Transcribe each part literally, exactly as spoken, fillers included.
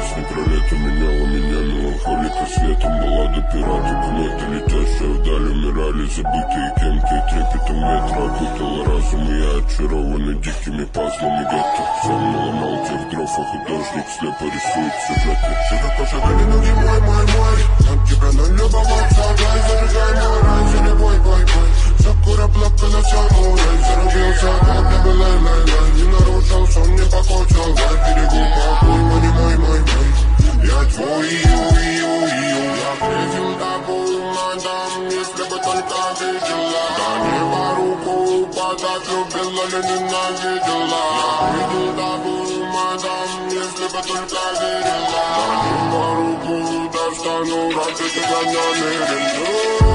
песни про лето меняла меня. Меланхолика светом, баллада пиратов, планета летящая вдаль. Умирали забытые кем-то, и трепетом ветра окутала разум. И я очарованный дикими пазлами гетто. Сам наломал тех дров, а художник слепо рисует сюжеты. Широко шагали ноги, мой, мой, мой. От тебя ноль любоваться, дай, зажигай мой рай, зели бой, бой, бой. Сакура плакала самурай, зарубился, как на белай, лай, лай. Не нарушил сон, не покочил, дай берегу покой, мой, мой, мой, мой. Я твой, ю, ю, ю. Я грезил тобой, мадам, если бы только видела. Да небо руку подать, любила ли ненавидела. Я видел тобой, мадам, если бы только верила. Да небо руку достану, ради тебя намерен.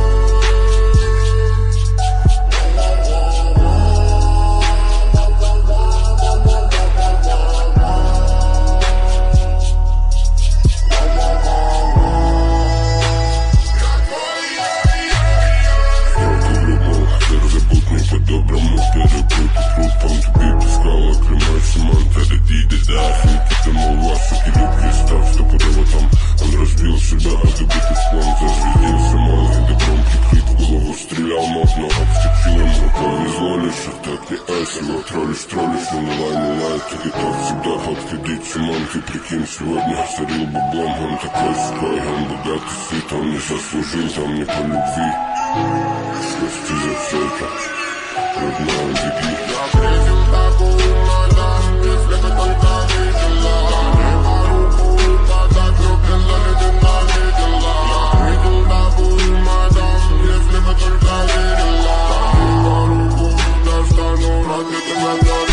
По-доброму перепутать трупом тебе пускала клемай Симон, передиды, да. Никита, мол, суки, любки став, стопудово там. Он разбил себя, а добытый склон зазвездился, мол, и добром прикрыт в голову стрелял, мог, но обступил ему, повезло лишь, а так не айс, его троллишь, троллишь, но не лай, не лай, ты готов всегда подходить, Симон, ты прикинь, сегодня сорил баблом, он такой сухой, он богатый сыт, он не заслужил, там не по любви, прости за все это. Родная, беги. Я грезил такую, мадам, если бы только видела. Да небо руку подать, любила ли ненавидела. Я видел такую, мадам, если бы только верила. Да небо руку достану, ради тебя.